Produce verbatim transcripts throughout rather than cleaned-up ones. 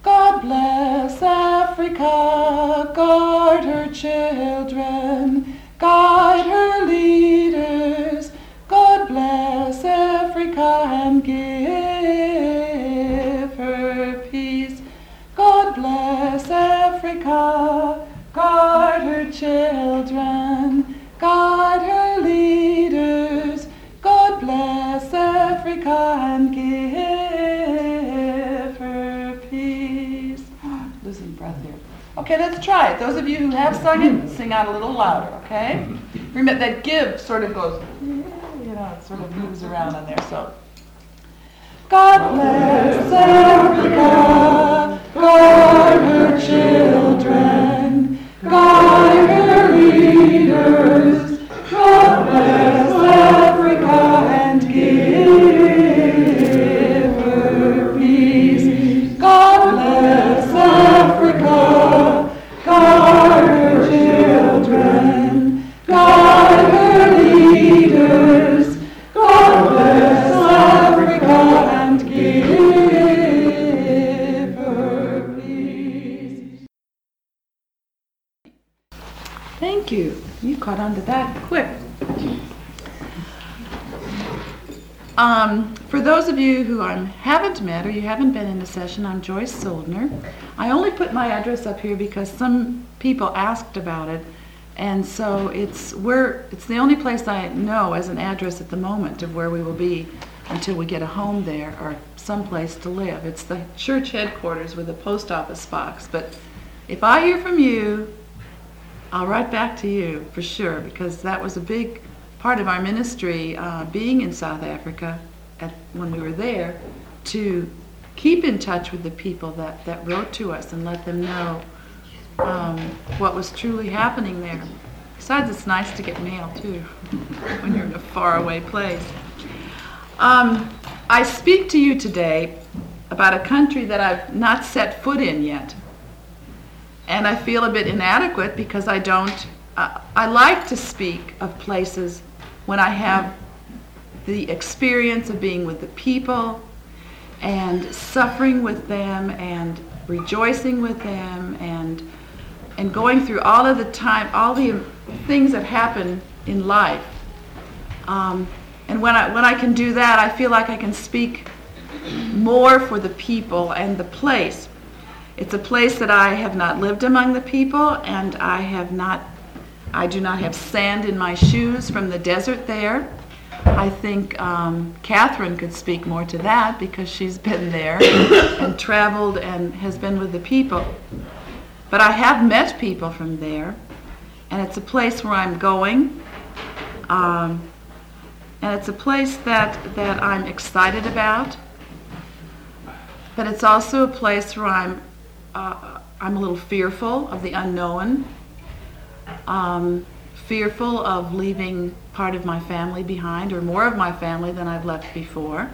God bless Africa, guard her children, guide her leaders. God bless Africa and give her peace. God bless Africa, guard her children, guide her leaders. God bless Africa and give her peace. Losing breath here. Okay, let's try it. Those of you who have sung it, sing out a little louder, okay? Remember that give sort of goes, you know, it sort of moves around on there, so. God bless Africa, guard her children, guide her leaders. God bless Africa and give her peace. God bless Africa, guard her children, guide her leaders. God bless Africa and give her peace. Thank you. You caught on to that quick. Um, for those of you who I haven't met or you haven't been in a session, I'm Joyce Soldner. I only put my address up here because some people asked about it, and so it's where it's the only place I know as an address at the moment of where we will be until we get a home there or some place to live. It's the church headquarters with a post office box, but if I hear from you, I'll write back to you for sure, because that was a big part of our ministry, uh, being in South Africa at, when we were there, to keep in touch with the people that, that wrote to us and let them know um, what was truly happening there. Besides, it's nice to get mail too when you're in a faraway place. Um, I speak to you today about a country that I've not set foot in yet. And I feel a bit inadequate because I don't, uh, I like to speak of places when I have the experience of being with the people and suffering with them and rejoicing with them and and going through all of the time, all the things that happen in life. Um, and when I, when I can do that, I feel like I can speak more for the people and the place. It's a place that I have not lived among the people, and I have not, I do not have sand in my shoes from the desert there. I think um, Catherine could speak more to that because she's been there and traveled and has been with the people. But I have met people from there, and it's a place where I'm going, um, and it's a place that, that I'm excited about, but it's also a place where I'm Uh, I'm a little fearful of the unknown, um, fearful of leaving part of my family behind, or more of my family than I've left before.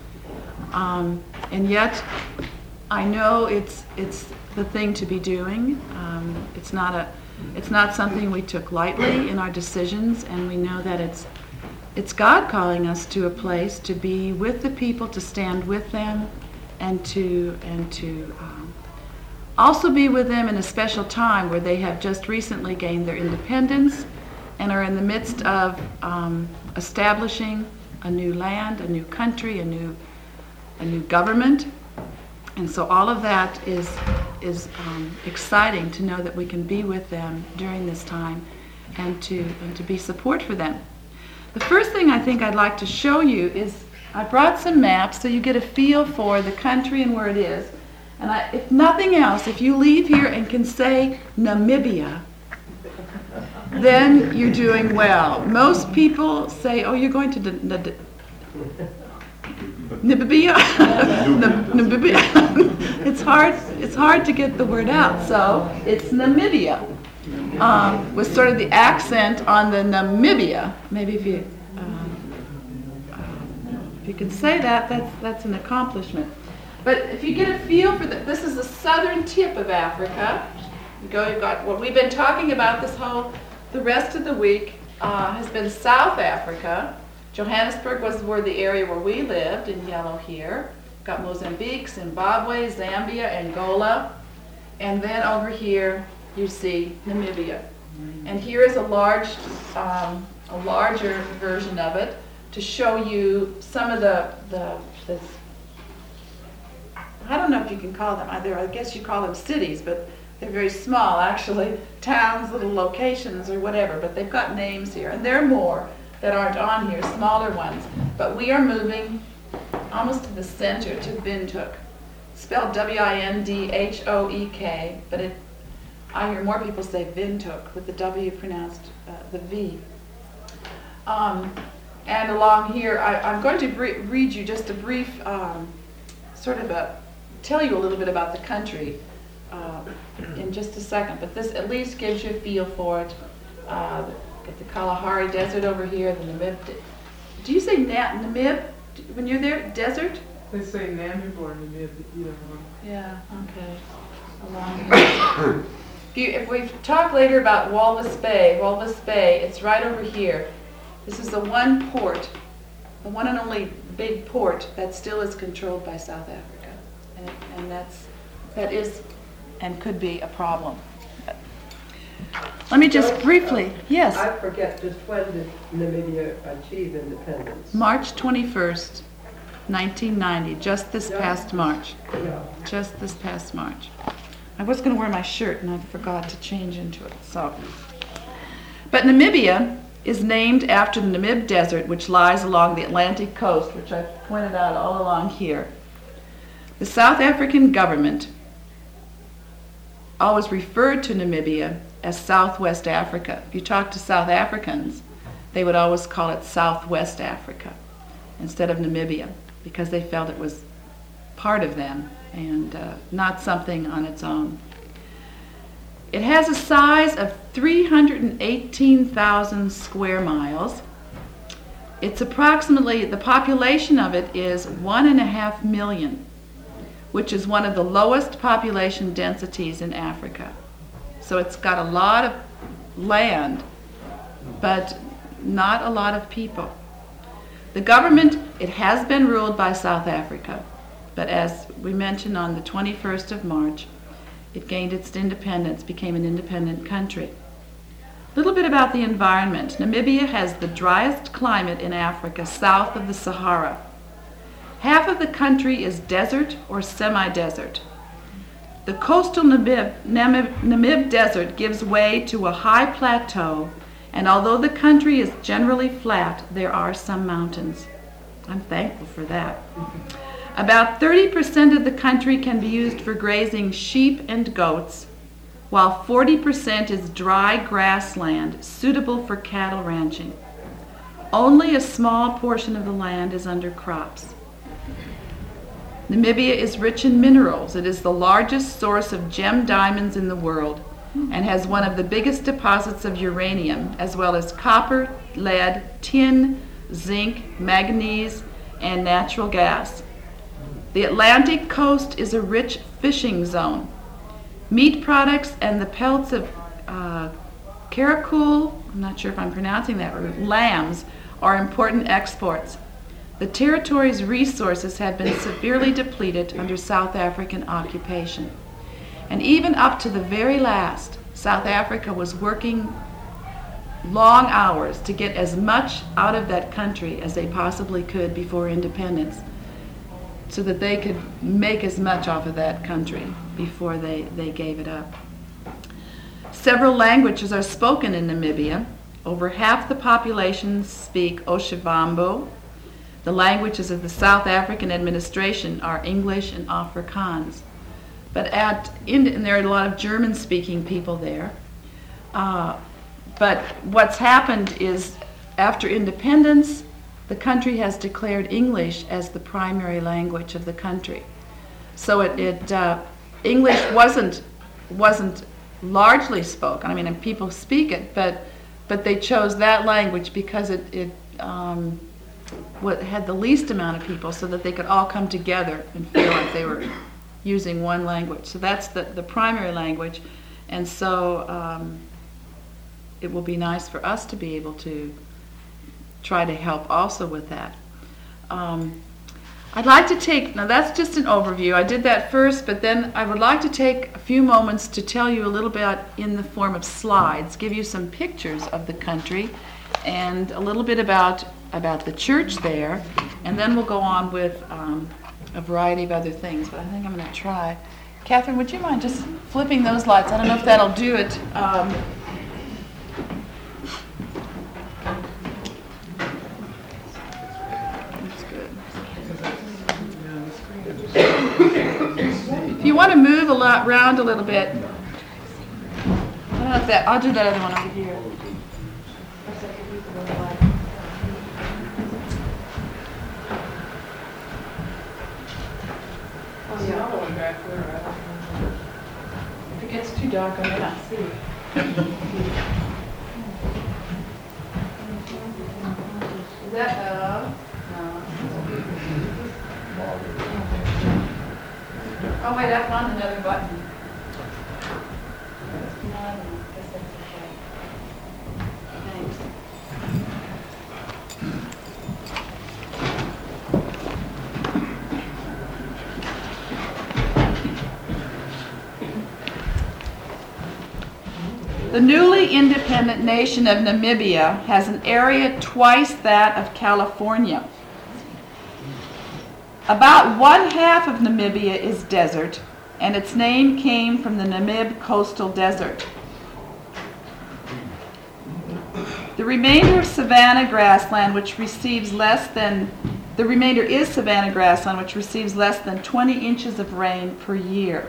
Um, and yet, I know it's it's the thing to be doing. Um, it's not a it's not something we took lightly in our decisions, and we know that it's it's God calling us to a place to be with the people, to stand with them, and to and to. Um, Also be with them in a special time where they have just recently gained their independence and are in the midst of um, establishing a new land, a new country, a new a new government. And so all of that is is um, exciting to know that we can be with them during this time and to and to be support for them. The first thing I think I'd like to show you is I brought some maps so you get a feel for the country and where it is. And I, if nothing else, if you leave here and can say Namibia, then you're doing well. Most people say, oh, you're going to d- d- d- Namibia? Namibia. It's hard, it's hard to get the word out, so it's Namibia. Um, with sort of the accent on the Namibia. Maybe if you, um, if you can say that, that's, that's an accomplishment. But if you get a feel for that, this is the southern tip of Africa. You go, you've got what we've been talking about this whole, the rest of the week uh, has been South Africa. Johannesburg was where the area where we lived, in yellow here. got Mozambique, Zimbabwe, Zambia, Angola, and then over here you see Namibia. And here is a large, um, a larger version of it to show you some of the, the, the, I don't know if you can call them, either I guess you call them cities, but they're very small actually, towns, little locations or whatever, but they've got names here. And there are more that aren't on here, smaller ones. But we are moving almost to the center, to Windhoek. Spelled W I N D H O E K, but it, I hear more people say Windhoek with the W pronounced uh, the V. Um, and along here, I, I'm going to bre- read you just a brief, um, sort of a, tell you a little bit about the country uh, in just a second, but this at least gives you a feel for it. Uh, got the Kalahari Desert over here, the Namib. De- Do you say Na- Namib when you're there? Desert? They say Namib or Namib, either one. Yeah, okay. Along here. if, you, if we talk later about Walvis Bay, Walvis Bay, it's right over here. This is the one port, the one and only big port that still is controlled by South Africa. And, and that's, that is and could be a problem. But let me just briefly, yes. I forget, just when did Namibia achieve independence? March twenty-first, nineteen ninety, just this Yeah. past March. Yeah. Just this past March. I was going to wear my shirt and I forgot to change into it. So, but Namibia is named after the Namib Desert, which lies along the Atlantic coast, which I've pointed out all along here. The South African government always referred to Namibia as Southwest Africa. If you talk to South Africans, they would always call it Southwest Africa instead of Namibia, because they felt it was part of them and uh, not something on its own. It has a size of three hundred eighteen thousand square miles. It's approximately, the population of it is one and a half million, which is one of the lowest population densities in Africa. So it's got a lot of land, but not a lot of people. The government, it has been ruled by South Africa, but as we mentioned on the twenty-first of March, it gained its independence, became an independent country. A little bit about the environment. Namibia has the driest climate in Africa south of the Sahara. Half of the country is desert or semi-desert. The coastal Namib, Namib, Namib Desert gives way to a high plateau, and although the country is generally flat, there are some mountains. I'm thankful for that. About thirty percent of the country can be used for grazing sheep and goats, while forty percent is dry grassland suitable for cattle ranching. Only a small portion of the land is under crops. Namibia is rich in minerals. It is the largest source of gem diamonds in the world and has one of the biggest deposits of uranium, as well as copper, lead, tin, zinc, manganese, and natural gas. The Atlantic coast is a rich fishing zone. Meat products and the pelts of uh, caracal, I'm not sure if I'm pronouncing that right, lambs, are important exports. The territory's resources had been severely depleted under South African occupation. And even up to the very last, South Africa was working long hours to get as much out of that country as they possibly could before independence, so that they could make as much off of that country before they, they gave it up. Several languages are spoken in Namibia. Over half the population speak Oshiwambo. The languages of the South African administration are English and Afrikaans. But at, in, and there are a lot of German-speaking people there. Uh, but what's happened is, after independence, the country has declared English as the primary language of the country. So it, it uh, English wasn't wasn't largely spoken. I mean, and people speak it, but but they chose that language because it it um, what had the least amount of people, so that they could all come together and feel like they were using one language. So that's the the primary language, and so um, it will be nice for us to be able to try to help also with that. Um, I'd like to take, now that's just an overview. I did that first, but then I would like to take a few moments to tell you a little bit in the form of slides, give you some pictures of the country and a little bit about, about the church there, and then we'll go on with um, a variety of other things, but I think I'm going to try. Catherine, would you mind just flipping those lights? I don't know if that'll do it. Um, If you want to move a lot around a little bit, I don't know if that, I'll do that other one over here. Oh, yeah, I'll go back there. If it gets too dark, I may not see. Is that, uh, no. Oh wait, I found another button. No, I don't know. I guess that's okay. Thanks. The newly independent nation of Namibia has an area twice that of California. About one half of Namibia is desert, and its name came from the Namib coastal desert. The remainder of savanna grassland, which receives less than, the remainder is savanna grassland, which receives less than twenty inches of rain per year.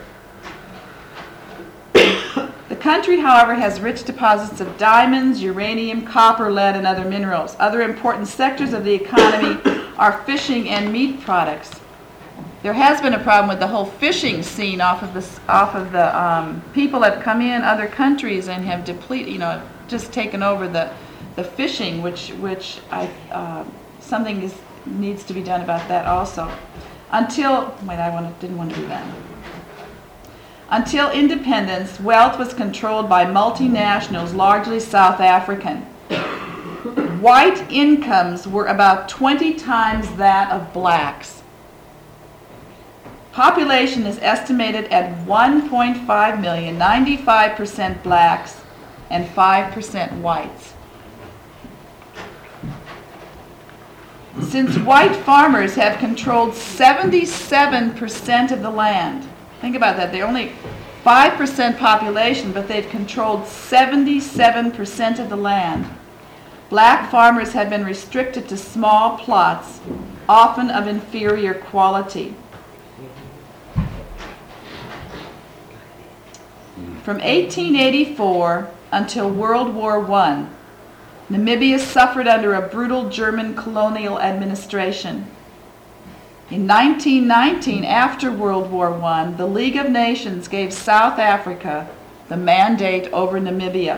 The country, however, has rich deposits of diamonds, uranium, copper, lead, and other minerals. Other important sectors of the economy are fishing and meat products. There has been a problem with the whole fishing scene off of the off of the um, people have come in other countries and have depleted, you know, just taken over the the fishing, which which I uh, something is needs to be done about that also. Until wait, I wanted, didn't want to do that. Until independence, wealth was controlled by multinationals, largely South African. White incomes were about twenty times that of blacks. Population is estimated at one point five million, ninety-five percent blacks and five percent whites. Since white farmers have controlled seventy-seven percent of the land, think about that, they're only five percent population, but they've controlled seventy-seven percent of the land. Black farmers have been restricted to small plots, often of inferior quality. From eighteen eighty-four until World War One, Namibia suffered under a brutal German colonial administration. In nineteen nineteen, after World War One, the League of Nations gave South Africa the mandate over Namibia.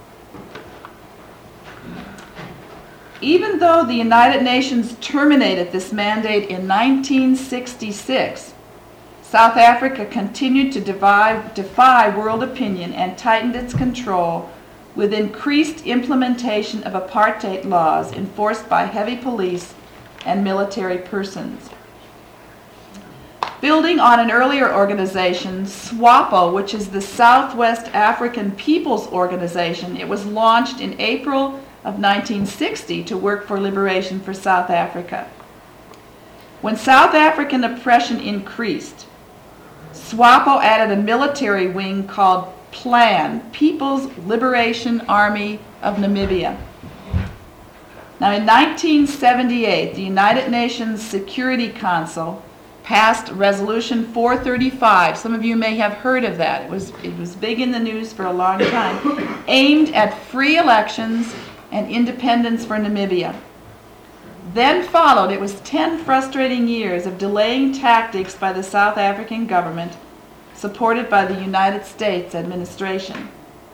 Even though the United Nations terminated this mandate in nineteen sixty-six, South Africa continued to defy, defy world opinion and tightened its control with increased implementation of apartheid laws enforced by heavy police and military persons. Building on an earlier organization, SWAPO, which is the Southwest African People's Organization, it was launched in April of nineteen sixty to work for liberation for South Africa. When South African oppression increased, SWAPO added a military wing called PLAN, People's Liberation Army of Namibia. Now in nineteen seventy-eight, the United Nations Security Council passed Resolution four thirty-five. Some of you may have heard of that. It was, it was big in the news for a long time, aimed at free elections and independence for Namibia. Then followed, it was ten frustrating years of delaying tactics by the South African government, supported by the United States administration.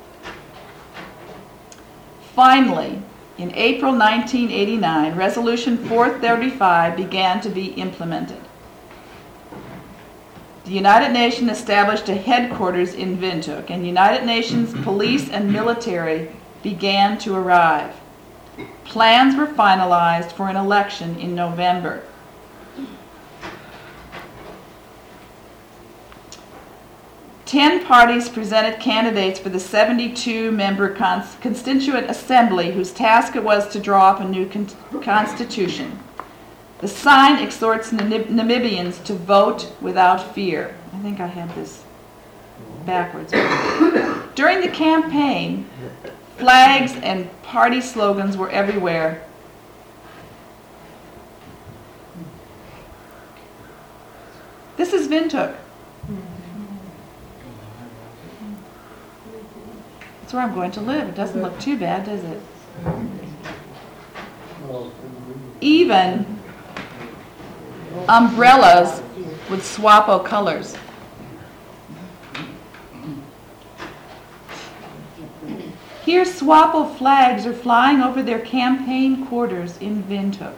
Finally, in April nineteen eighty-nine, Resolution four thirty-five began to be implemented. The United Nations established a headquarters in Windhoek, and United Nations police and military began to arrive. Plans were finalized for an election in November. Ten parties presented candidates for the seventy-two member cons- constituent assembly whose task it was to draw up a new con- constitution. The sign exhorts Namib- Namibians to vote without fear. I think I had this backwards. During the campaign, flags and party slogans were everywhere. This is Windhoek. That's where I'm going to live. It doesn't look too bad, does it? Even umbrellas with SWAPO colors. Here, SWAPO flags are flying over their campaign quarters in Windhoek.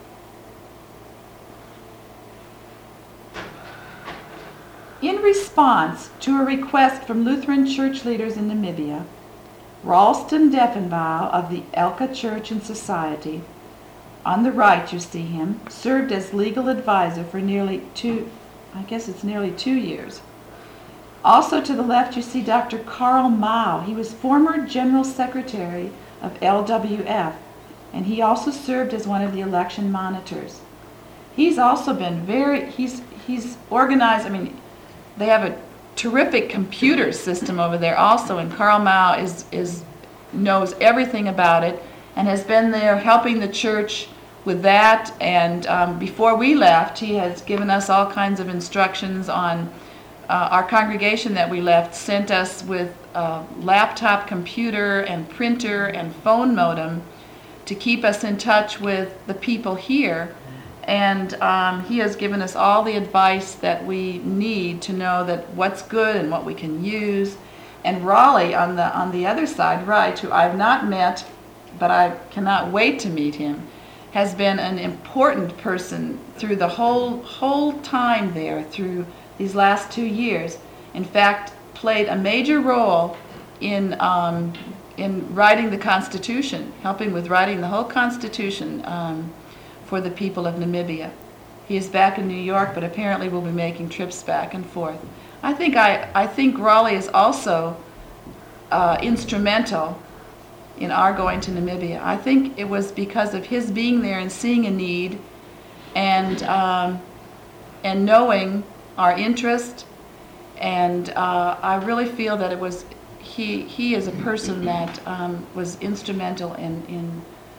In response to a request from Lutheran church leaders in Namibia, Ralston Deffenbaugh of the Elka Church and Society, on the right you see him, served as legal advisor for nearly two, I guess it's nearly two years. Also to the left you see Doctor Karl Mao. He was former General Secretary of L W F, and he also served as one of the election monitors. He's also been very, he's, he's organized, I mean, they have a terrific computer system over there also, and Karl Mao is, is knows everything about it and has been there helping the church with that. And um, before we left, he has given us all kinds of instructions on uh, our congregation that we left, sent us with a laptop computer and printer and phone modem to keep us in touch with the people here. And um, he has given us all the advice that we need to know that what's good and what we can use. And Raleigh on the on the other side, right, who I've not met, but I cannot wait to meet him, has been an important person through the whole whole time there, through these last two years. In fact, played a major role in um, in writing the Constitution, helping with writing the whole Constitution. Um, for the people of Namibia. He is back in New York, but apparently will be making trips back and forth. I think I, I think Raleigh is also uh, instrumental in our going to Namibia. I think it was because of his being there and seeing a need and um, and knowing our interest, and uh, I really feel that it was he he is a person that um, was instrumental in in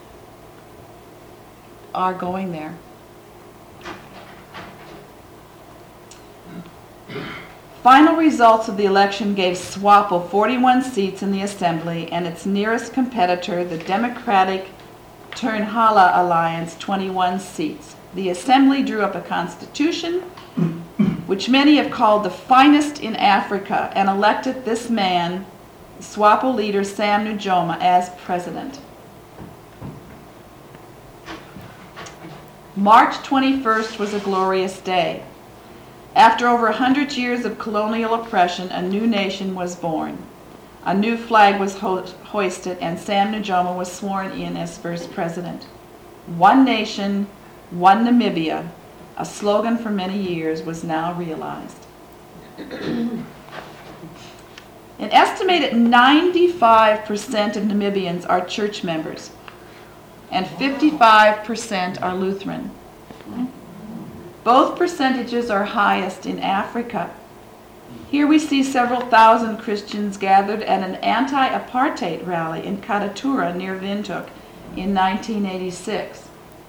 are going there. Final results of the election gave SWAPO forty-one seats in the assembly and its nearest competitor, the Democratic Turnhala Alliance, twenty-one seats. The assembly drew up a constitution, which many have called the finest in Africa, and elected this man, SWAPO leader Sam Nujoma, as president. March twenty-first was a glorious day. After over a hundred years of colonial oppression, a new nation was born. A new flag was ho- hoisted, and Sam Nujoma was sworn in as first president. One nation, one Namibia, a slogan for many years, was now realized. An estimated ninety-five percent of Namibians are church members, and fifty-five percent are Lutheran. Both percentages are highest in Africa. Here we see several thousand Christians gathered at an anti-apartheid rally in Katatura near Windhoek in nineteen eighty-six.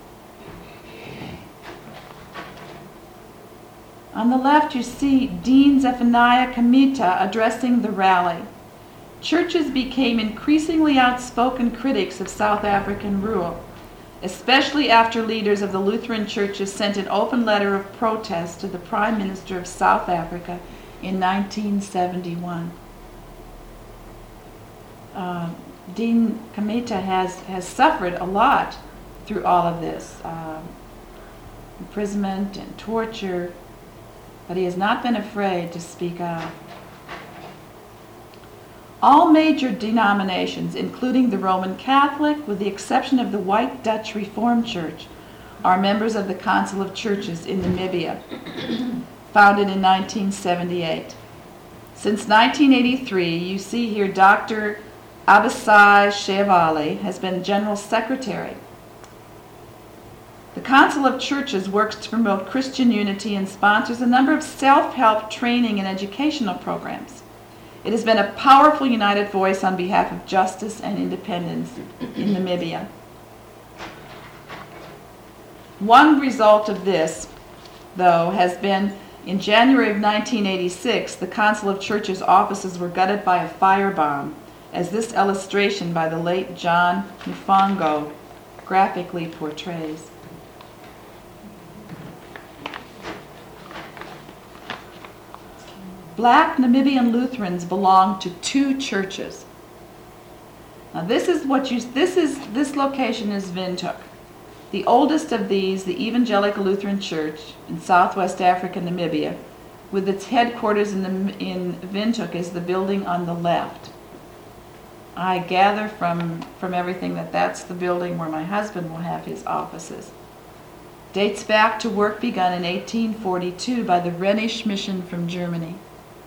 On the left you see Dean Zephaniah Kamita addressing the rally. Churches became increasingly outspoken critics of South African rule, especially after leaders of the Lutheran churches sent an open letter of protest to the Prime Minister of South Africa in nineteen seventy-one. Uh, Dean Kamita has, has suffered a lot through all of this, uh, imprisonment and torture, but he has not been afraid to speak out. All major denominations, including the Roman Catholic, with the exception of the White Dutch Reformed Church, are members of the Council of Churches in Namibia, founded in nineteen seventy-eight. Since nineteen eighty-three, you see here Doctor Abisai Sheavali has been General Secretary. The Council of Churches works to promote Christian unity and sponsors a number of self-help training and educational programs. It has been a powerful united voice on behalf of justice and independence in Namibia. One result of this, though, has been in January of nineteen eighty-six, the Council of Churches offices were gutted by a firebomb, as this illustration by the late John Mufongo graphically portrays. Black Namibian Lutherans belong to two churches. Now this is what you this is this location is Windhoek. The oldest of these, the Evangelical Lutheran Church in Southwest Africa, Namibia, with its headquarters in the in Windhoek, is the building on the left. I gather from from everything that that's the building where my husband will have his offices. Dates back to work begun in eighteen forty-two by the Rhenish Mission from Germany.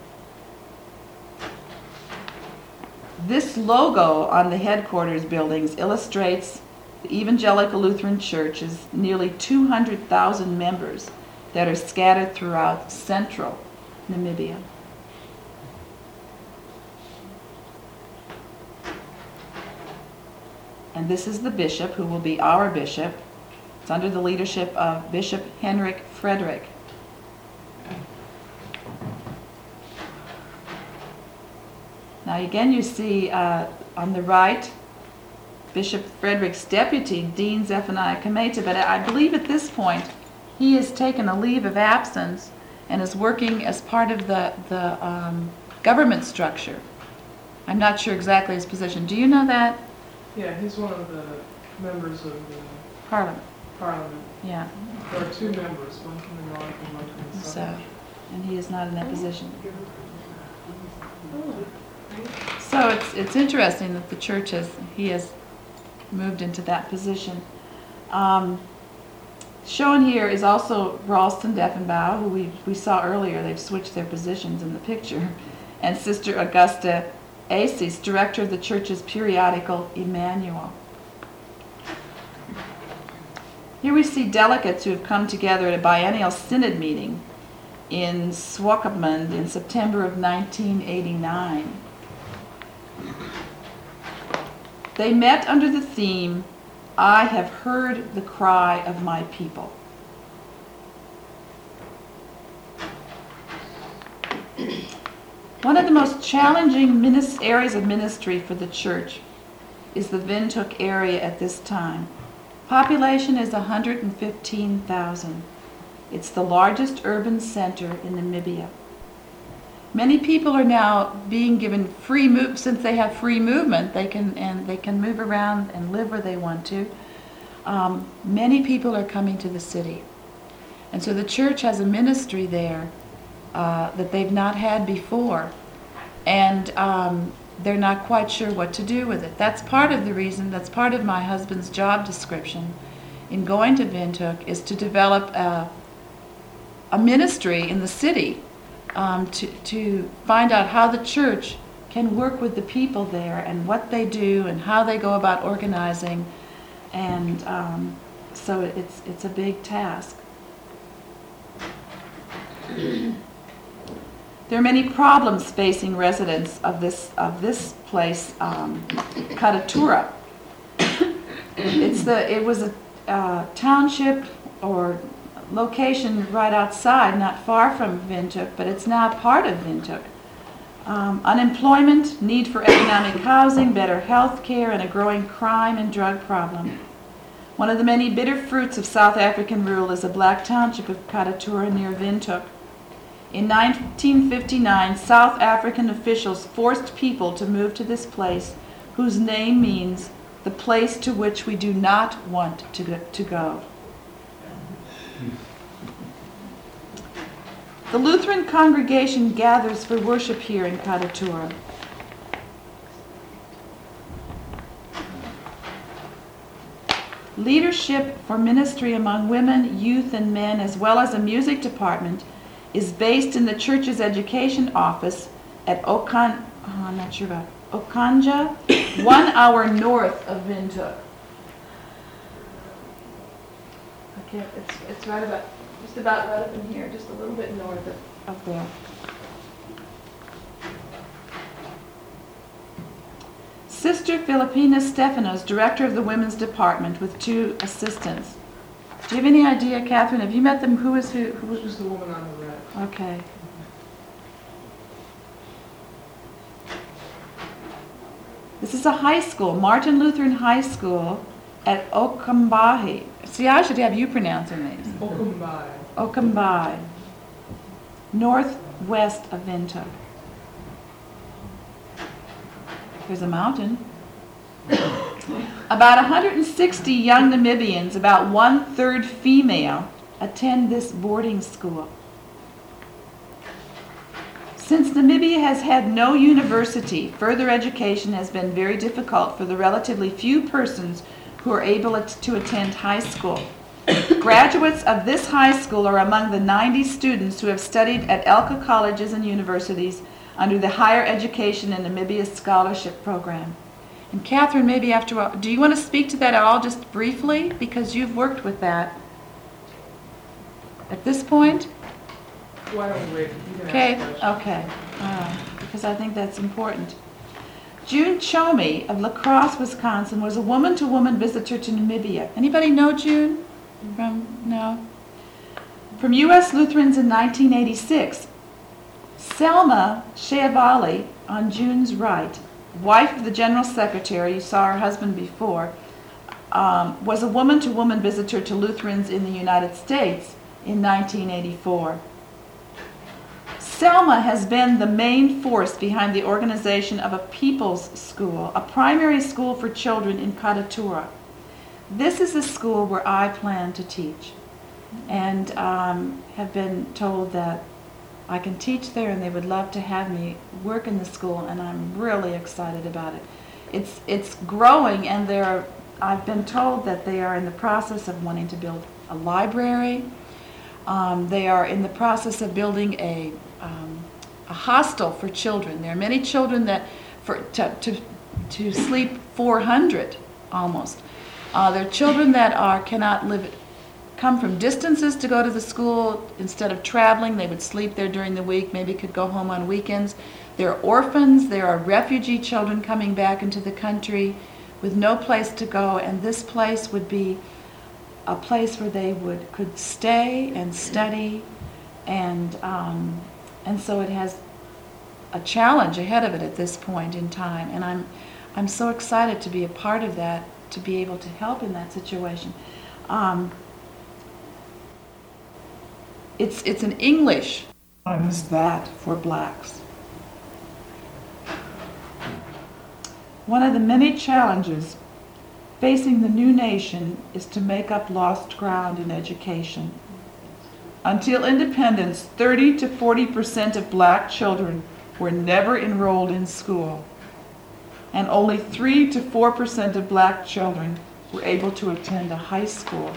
This logo on the headquarters buildings illustrates the Evangelical Lutheran Church's nearly two hundred thousand members that are scattered throughout central Namibia. And this is the bishop who will be our bishop. It's under the leadership of Bishop Henrik Frederick. Now again you see uh, on the right Bishop Frederick's deputy, Dean Zephaniah Kameta, but I believe at this point he has taken a leave of absence and is working as part of the, the um, government structure. I'm not sure exactly his position. Do you know that? Yeah, he's one of the members of the Parliament. parliament. Yeah. There are two members, one from the north and one from the So, south. and he is not in that position. So it's it's interesting that the church has he has moved into that position. Um, shown here is also Ralston Deffenbaugh, who we we saw earlier. They've switched their positions in the picture, and Sister Augusta Aces, director of the church's periodical Emmanuel. Here we see delegates who have come together at a biennial synod meeting in Swakopmund in September of nineteen eighty-nine. They met under the theme, "I have heard the cry of my people." One of the most challenging minis- areas of ministry for the church is the Windhoek area at this time. Population is one hundred fifteen thousand. It's the largest urban center in Namibia. Many people are now being given free move since they have free movement. They can and they can move around and live where they want to. Um, many people are coming to the city, and so the church has a ministry there uh, that they've not had before, and um, they're not quite sure what to do with it. That's part of the reason. That's part of my husband's job description in going to Windhoek, is to develop a, a ministry in the city. Um, to, to find out how the church can work with the people there and what they do and how they go about organizing, and um, so it's it's a big task. There are many problems facing residents of this of this place, um, Katatura. It's the it was a uh, township or location right outside, not far from Windhoek, but it's now part of Windhoek. Um, unemployment, need for economic housing, better health care, and a growing crime and drug problem. One of the many bitter fruits of South African rule is a black township of Katatura near Windhoek. In nineteen fifty-nine, South African officials forced people to move to this place, whose name means the place to which we do not want to go. To go. The Lutheran congregation gathers for worship here in Katatura. Leadership for ministry among women, youth, and men, as well as a music department, is based in the church's education office at Okan, oh, I'm not sure about, Okanja, one hour north of Windhoek. Okay, it's, it's right about, just about right up in here, just a little bit north of, of there. Sister Filipina Stefanos, director of the women's department, with two assistants. Do you have any idea, Catherine? Have you met them? Who is who? who Who's the woman on the red? okay. This is a high school, Martin Lutheran High School at Okambahi. See, I should have you pronouncing these. Okumbai. Okambai, northwest of Windhoek. There's a mountain. About one hundred sixty young Namibians, about one-third female, attend this boarding school. Since Namibia has had no university, further education has been very difficult for the relatively few persons who are able to attend high school. Graduates of this high school are among the ninety students who have studied at Elka colleges and universities under the Higher Education in Namibia Scholarship Program. And Catherine, maybe after all, do you want to speak to that at all, just briefly? Because you've worked with that at this point? Why don't we wait? You can Okay, ask questions. okay, uh, because I think that's important. June Chomi of La Crosse, Wisconsin, was a woman-to-woman visitor to Namibia. Anybody know June? From, no? From U S Lutherans in nineteen eighty-six. Selma Sheavali, on June's right, wife of the General Secretary, you saw her husband before, um, was a woman-to-woman visitor to Lutherans in the United States in nineteen eighty-four. Selma has been the main force behind the organization of a people's school, a primary school for children in Katatura. This is a school where I plan to teach, and um, have been told that I can teach there and they would love to have me work in the school, and I'm really excited about it. It's, it's growing, and they're, I've been told that they are in the process of wanting to build a library. Um, they are in the process of building a, um, a hostel for children. There are many children that, for, to, to, to sleep four hundred almost. Uh, there are children that are, cannot live, come from distances to go to the school. Instead of traveling, they would sleep there during the week, maybe could go home on weekends. There are orphans, there are refugee children coming back into the country with no place to go, and this place would be a place where they would could stay and study, and um, and so it has a challenge ahead of it at this point in time, and I'm I'm so excited to be a part of that, to be able to help in that situation. Um, It's, it's an English times that for blacks. One of the many challenges facing the new nation is to make up lost ground in education. Until independence, thirty to forty percent of black children were never enrolled in school, and only three to four percent of black children were able to attend a high school.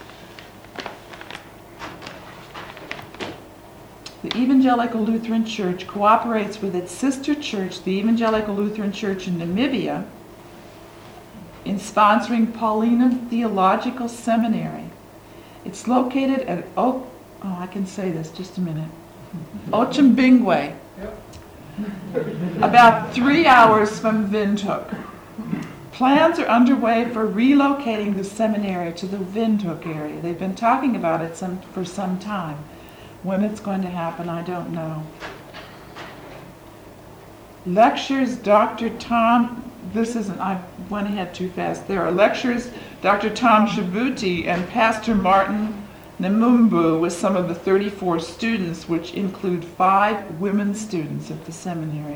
The Evangelical Lutheran Church cooperates with its sister church, the Evangelical Lutheran Church in Namibia, in sponsoring Paulina Theological Seminary. It's located at, o- oh, I can say this, just a minute, Ochimbingwe, about three hours from Windhoek. Plans are underway for relocating the seminary to the Windhoek area. They've been talking about it some, for some time. When it's going to happen, I don't know. Lectures, Doctor Tom, this isn't, I went ahead too fast. There are lectures, Doctor Tom Shabuti and Pastor Martin Nemumbu with some of the thirty-four students, which include five women students at the seminary.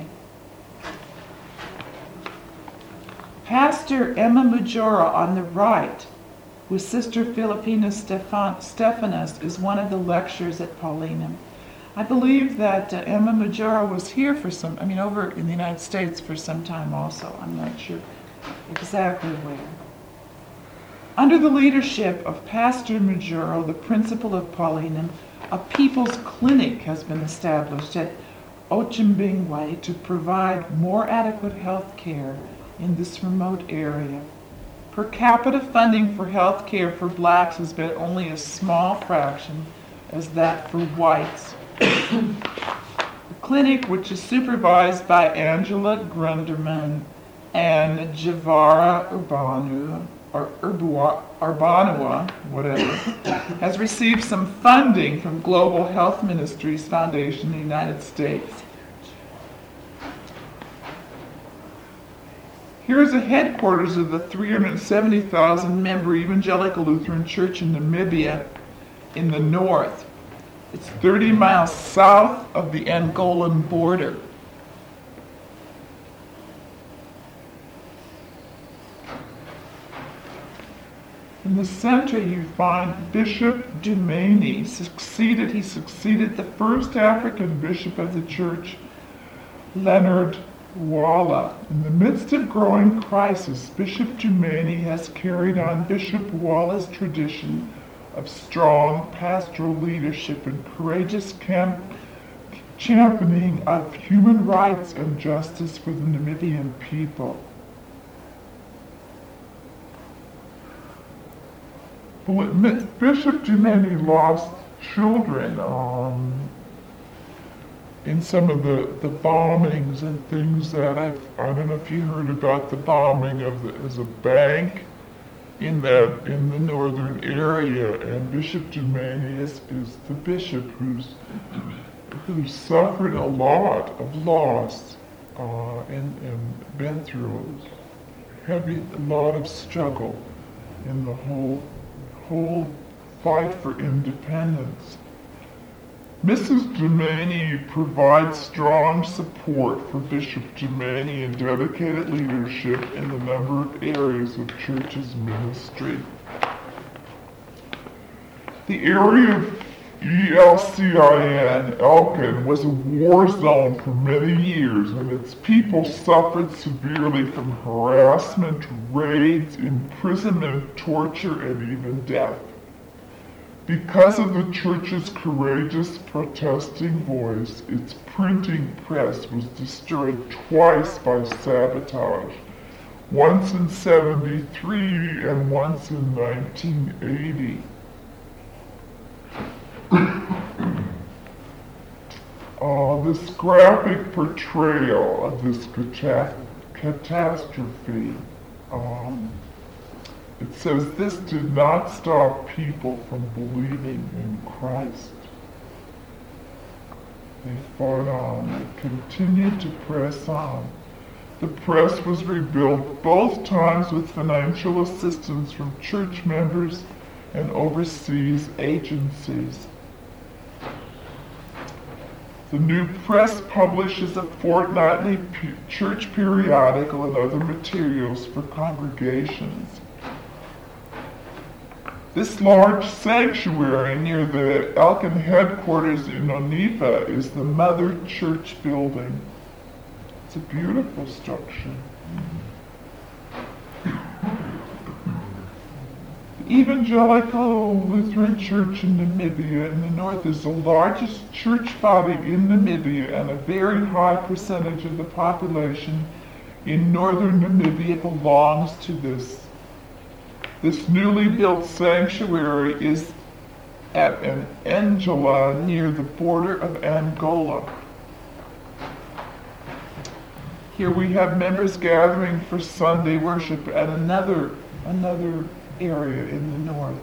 Pastor Emma Majora on the right with Sister Filipina Stefan, Stefanos is one of the lecturers at Paulinum. I believe that uh, Emma Majora was here for some, I mean over in the United States for some time also. I'm not sure exactly where. Under the leadership of Pastor Majora, the principal of Paulinum, a people's clinic has been established at Ochimbingwe to provide more adequate health care in this remote area. Per capita funding for health care for blacks has been only a small fraction as that for whites. The clinic, which is supervised by Angela Grunderman and Javara Urbanu, or Urbua, Urbanua, whatever, has received some funding from Global Health Ministries Foundation in the United States. Here's the headquarters of the three hundred seventy thousand member Evangelical Lutheran Church in Namibia in the north. It's thirty miles south of the Angolan border. In the center you find Bishop Dumeni. Succeeded, he succeeded the first African bishop of the church, Leonard Walla. In the midst of growing crisis, Bishop Dumeni has carried on Bishop Walla's tradition of strong pastoral leadership and courageous camp championing of human rights and justice for the Namibian people. Bishop Dumeni lost children um, in some of the, the bombings and things that I've, I don't know if you heard about the bombing of the, as a bank in that in the northern area, and Bishop Dumeni is, is the bishop who's who suffered a lot of loss uh, and, and been through a heavy a lot of struggle in the whole whole fight for independence. Missus Dumeni provides strong support for Bishop Dumeni and dedicated leadership in a number of areas of church's ministry. The area of E L C I N, Elkin, was a war zone for many years, and its people suffered severely from harassment, raids, imprisonment, torture, and even death. Because of the church's courageous protesting voice, its printing press was destroyed twice by sabotage, once in seventy-three and once in nineteen eighty. Uh, this graphic portrayal of this cata- catastrophe, um, it says this did not stop people from believing in Christ. They fought on, they continued to press on. The press was rebuilt both times with financial assistance from church members and overseas agencies. The New Press publishes a fortnightly p- church periodical and other materials for congregations. This large sanctuary near the Elkin headquarters in Onipa is the Mother Church building. It's a beautiful structure. Evangelical Lutheran Church in Namibia in the north is the largest church body in Namibia, and a very high percentage of the population in northern Namibia belongs to this. This newly built sanctuary is at an Angela near the border of Angola. Here we have members gathering for Sunday worship at another another area in the north.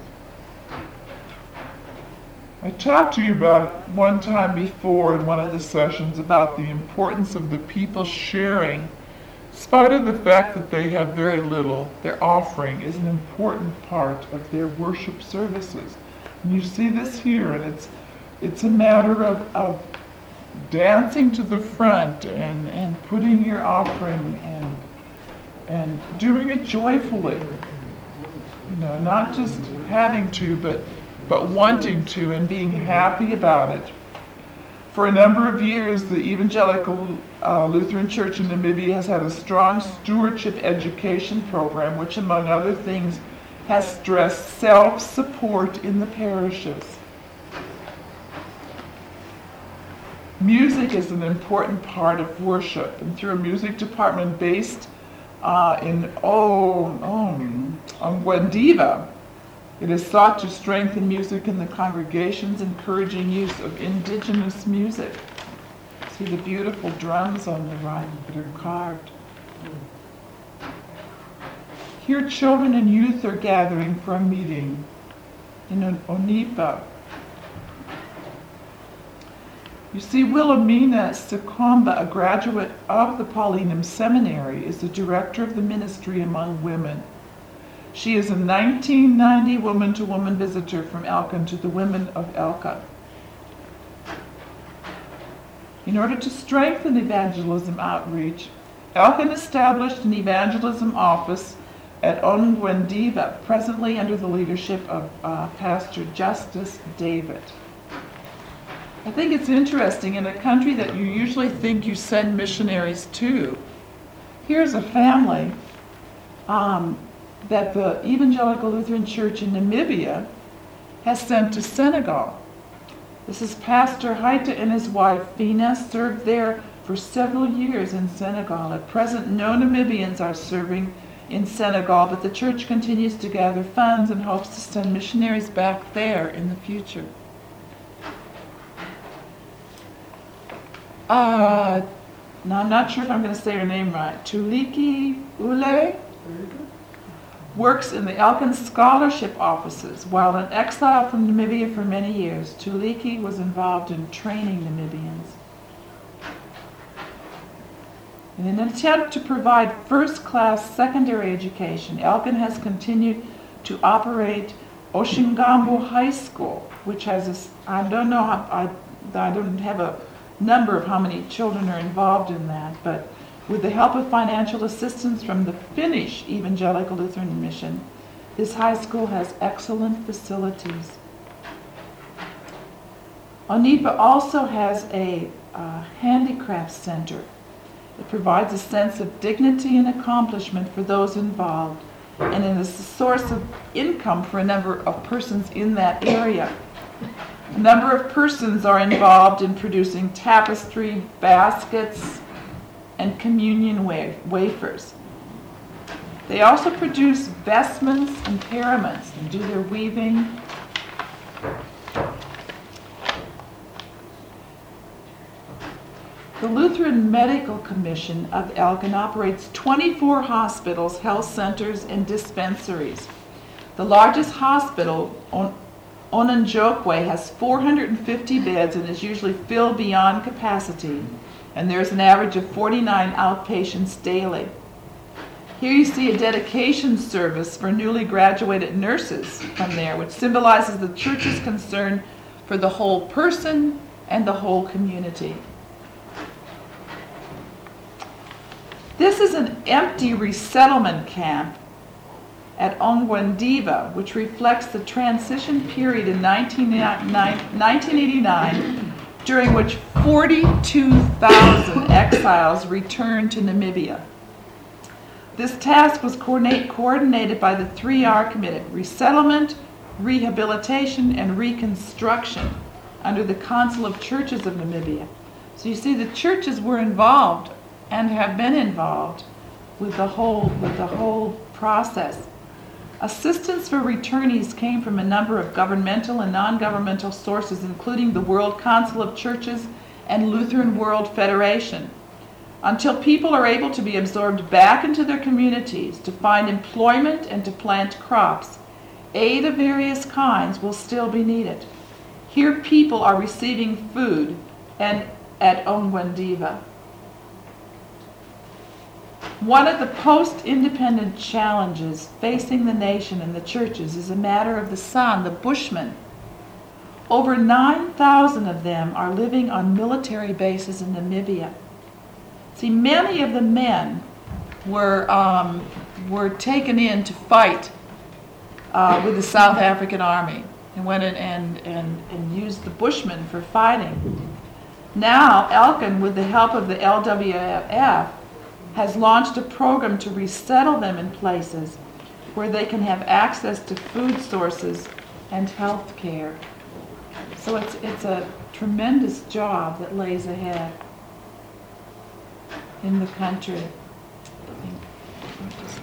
I talked to you about one time before in one of the sessions about the importance of the people sharing. In spite of the fact that they have very little, their offering is an important part of their worship services. And you see this here, and it's it's a matter of, of dancing to the front and, and putting your offering and and doing it joyfully. You know, not just having to, but but wanting to and being happy about it. For a number of years, the Evangelical uh, Lutheran Church in Namibia has had a strong stewardship education program, which, among other things, has stressed self-support in the parishes. music is an important part of worship, and through a music department based uh, in oh, oh, Onguendiva, it is sought to strengthen music in the congregations, encouraging use of indigenous music. See the beautiful drums on the right that are carved. Here children and youth are gathering for a meeting in Onipa. You see, Wilhelmina Sekomba, a graduate of the Paulinum Seminary, is the director of the ministry among women. She is a nineteen ninety woman-to-woman visitor from Elkin to the women of Elka. In order to strengthen evangelism outreach, Elkin established an evangelism office at Onguendiva, presently under the leadership of uh, Pastor Justice David. I think it's interesting, in a country that you usually think you send missionaries to, here's a family um, that the Evangelical Lutheran Church in Namibia has sent to Senegal. This is Pastor Haita and his wife, Fina, served there for several years in Senegal. At present, no Namibians are serving in Senegal, but the church continues to gather funds and hopes to send missionaries back there in the future. Uh, now, I'm not sure if I'm going to say her name right. Tuliki Ule works in the Elkin scholarship offices. While in exile from Namibia for many years, Tuliki was involved in training Namibians. In an attempt to provide first-class secondary education, Elkin has continued to operate Oshingambo High School, which has a, I don't know, I, I don't have a number of how many children are involved in that, but with the help of financial assistance from the Finnish Evangelical Lutheran Mission, this high school has excellent facilities. Onipa also has a uh, handicraft center. It provides a sense of dignity and accomplishment for those involved, and it is a source of income for a number of persons in that area. A number of persons are involved in producing tapestry, baskets, and communion wa- wafers. They also produce vestments and paraments and do their weaving. The Lutheran Medical Commission of Elkin operates twenty-four hospitals, health centers, and dispensaries. The largest hospital, on Ononjokwe, has four hundred fifty beds and is usually filled beyond capacity, and there's an average of forty-nine outpatients daily. Here you see a dedication service for newly graduated nurses from there, which symbolizes the church's concern for the whole person and the whole community. This is an empty resettlement camp at Onguendiva, which reflects the transition period in nineteen eighty-nine, during which forty-two thousand exiles returned to Namibia. This task was coordinate, coordinated by the three R Committee: Resettlement, Rehabilitation, and Reconstruction, under the Council of Churches of Namibia. So you see, the churches were involved and have been involved with the whole with the whole process. Assistance for returnees came from a number of governmental and non-governmental sources, including the World Council of Churches and Lutheran World Federation. Until people are able to be absorbed back into their communities, to find employment and to plant crops, aid of various kinds will still be needed. Here people are receiving food and at Onguendiva. One of the post-independent challenges facing the nation and the churches is a matter of the San, the Bushmen. Over nine thousand of them are living on military bases in Namibia. See, many of the men were, um, were taken in to fight uh, with the South African Army and went in and, and, and used the Bushmen for fighting. Now, Elkin, with the help of the L W F, has launched a program to resettle them in places where they can have access to food sources and health care. So it's, it's a tremendous job that lays ahead in the country. I think I'll just-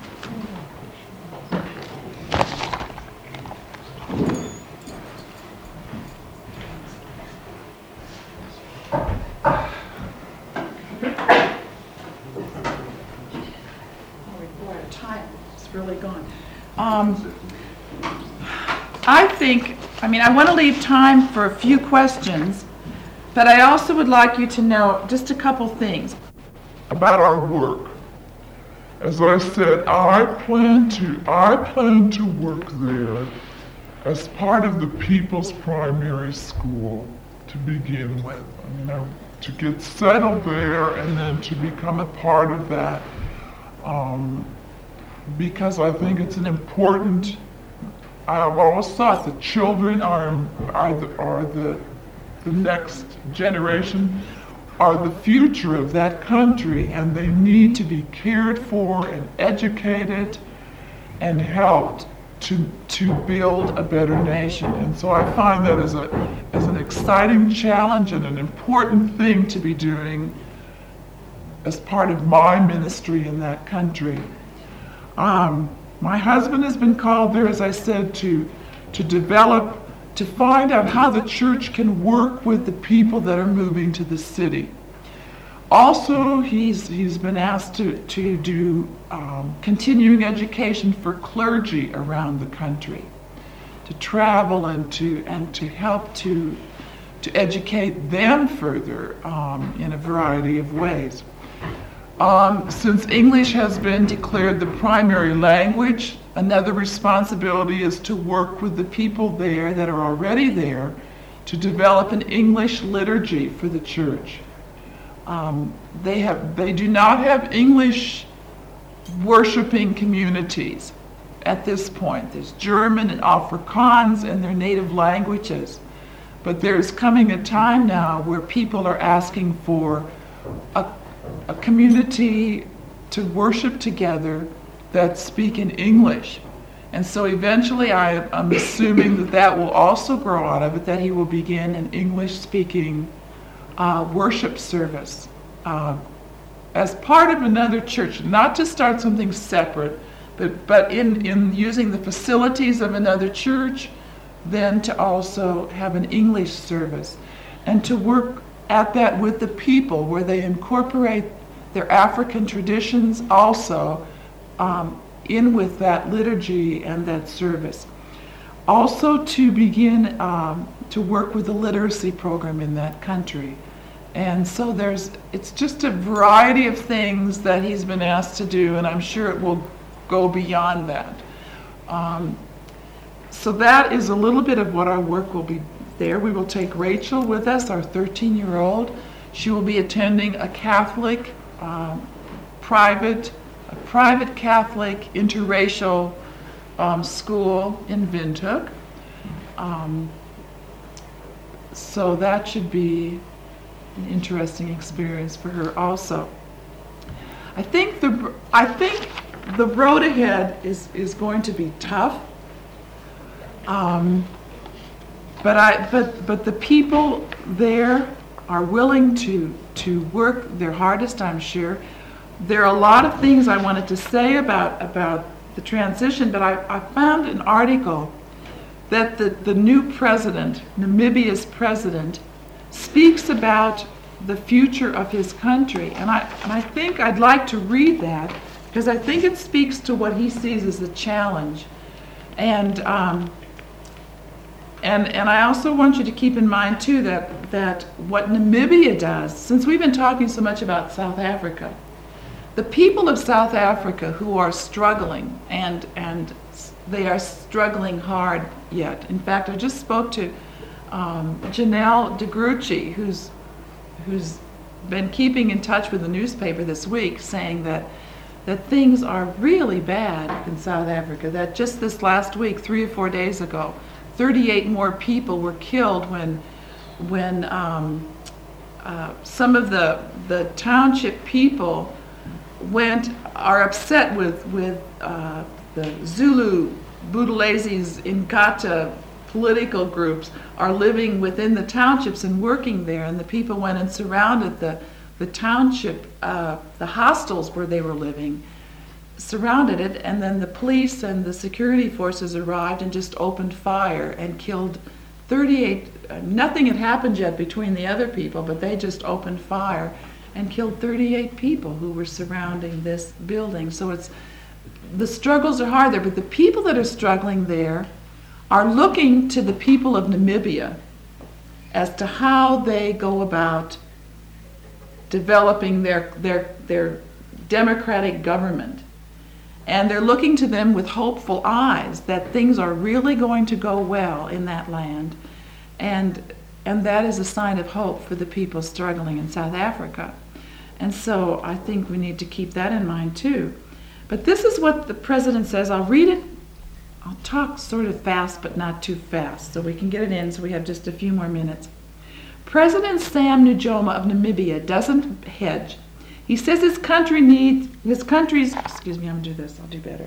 We're out of time. It's really gone. Um, I think, I mean, I want to leave time for a few questions, but I also would like you to know just a couple things. About our work. As I said, I plan to I plan to work there as part of the People's Primary School to begin with. You know, to get settled there and then to become a part of that, um, because I think it's an important. I've always thought the children are are the, are the the next generation, are the future of that country, and they need to be cared for and educated and helped to to build a better nation. And so I find that as a as an exciting challenge and an important thing to be doing as part of my ministry in that country. Um, my husband has been called there, as I said, to to develop, to find out how the church can work with the people that are moving to the city. Also, he's he's been asked to, to do um, continuing education for clergy around the country, to travel and to and to help to to educate them further um, in a variety of ways. Um, since English has been declared the primary language, another responsibility is to work with the people there that are already there to develop an English liturgy for the church. Um, they have, they do not have English worshiping communities at this point. There's German and Afrikaans and their native languages. But there's coming a time now where people are asking for a, a community to worship together that speak in English. And so eventually I, I'm assuming that that will also grow out of it, that he will begin an English-speaking uh, worship service uh, as part of another church, not to start something separate, but, but in, in using the facilities of another church, then to also have an English service and to work at that with the people where they incorporate their African traditions also um, in with that liturgy and that service. Also to begin um, to work with the literacy program in that country. And so there's, it's just a variety of things that he's been asked to do, and I'm sure it will go beyond that. Um, so that is a little bit of what our work will be there. We will take Rachel with us, our thirteen-year-old. She will be attending a Catholic, um, private, a private Catholic interracial um, school in Windhoek. Um, so that should be an interesting experience for her also. I think the I think the road ahead is is going to be tough. Um, but I but but the people there are willing to to work their hardest, I'm sure. There are a lot of things I wanted to say about about the transition, but I, I found an article that the, the new president, Namibia's president, speaks about the future of his country. And I and I think I'd like to read that because I think it speaks to what he sees as a challenge. And um, and and I also want you to keep in mind too that that what Namibia does, since we've been talking so much about South Africa, the people of South Africa who are struggling and and they are struggling hard yet. In fact, I just spoke to um, Janelle DeGrucci, who's who's been keeping in touch with the newspaper this week, saying that that things are really bad in South Africa. That just this last week, three or four days ago, thirty-eight more people were killed when when um, uh, some of the the township people went are upset with with uh, the Zulu Buthelezis Inkatha political groups are living within the townships and working there, and the people went and surrounded the, the township, uh, the hostels where they were living, surrounded it, and then the police and the security forces arrived and just opened fire and killed thirty-eight, uh, nothing had happened yet between the other people, but they just opened fire and killed thirty-eight people who were surrounding this building. So it's, the struggles are hard there, but the people that are struggling there are looking to the people of Namibia as to how they go about developing their, their, their democratic government. And they're looking to them with hopeful eyes that things are really going to go well in that land. And, and that is a sign of hope for the people struggling in South Africa. And so I think we need to keep that in mind too. But this is what the president says. I'll read it. I'll talk sort of fast, but not too fast, so we can get it in, so we have just a few more minutes. President Sam Nujoma of Namibia doesn't hedge. He says his country needs, his country's, excuse me, I'm going to do this, I'll do better.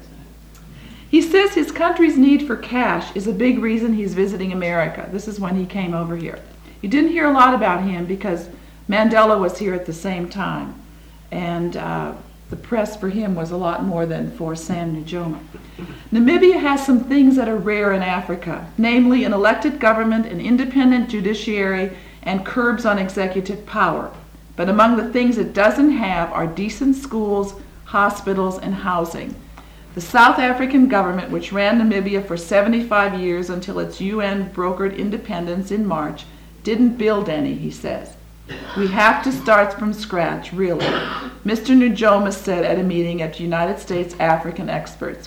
He says his country's need for cash is a big reason he's visiting America. This is when he came over here. You didn't hear a lot about him because Mandela was here at the same time, and uh, the press for him was a lot more than for Sam Nujoma. Namibia has some things that are rare in Africa, namely an elected government, an independent judiciary, and curbs on executive power. But among the things it doesn't have are decent schools, hospitals, and housing. The South African government, which ran Namibia for seventy-five years until its U N-brokered independence in March, didn't build any, he says. We have to start from scratch, really, Mister Nujoma said at a meeting of United States African experts.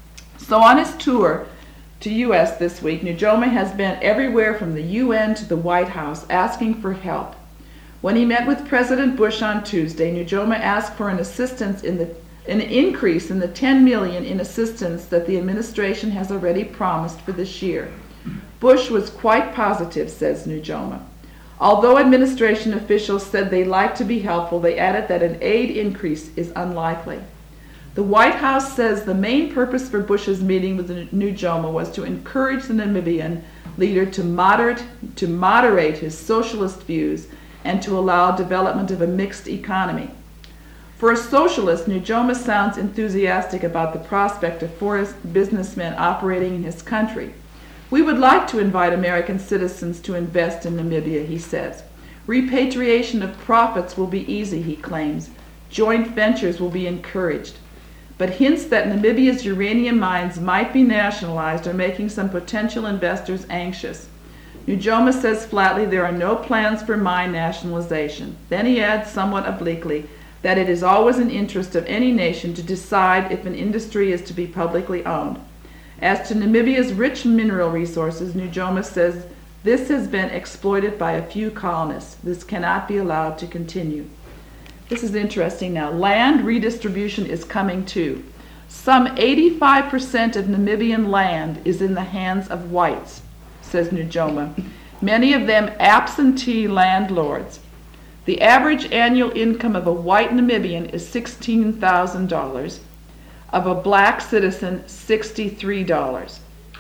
So on his tour to U S this week, Nujoma has been everywhere from the U N to the White House asking for help. When he met with President Bush on Tuesday, Nujoma asked for an assistance in the an increase in the ten million dollars in assistance that the administration has already promised for this year. Bush was quite positive, says Nujoma. Although administration officials said they like to be helpful, they added that an aid increase is unlikely. The White House says the main purpose for Bush's meeting with Nujoma was to encourage the Namibian leader to moderate, to moderate his socialist views and to allow development of a mixed economy. For a socialist, Nujoma sounds enthusiastic about the prospect of foreign businessmen operating in his country. We would like to invite American citizens to invest in Namibia, he says. Repatriation of profits will be easy, he claims. Joint ventures will be encouraged. But hints that Namibia's uranium mines might be nationalized are making some potential investors anxious. Nujoma says flatly there are no plans for mine nationalization. Then he adds somewhat obliquely that it is always an interest of any nation to decide if an industry is to be publicly owned. As to Namibia's rich mineral resources, Nujoma says this has been exploited by a few colonists. This cannot be allowed to continue. This is interesting now. Land redistribution is coming too. Some eighty-five percent of Namibian land is in the hands of whites, says Nujoma, many of them absentee landlords. The average annual income of a white Namibian is sixteen thousand dollars, of a black citizen, sixty-three dollars.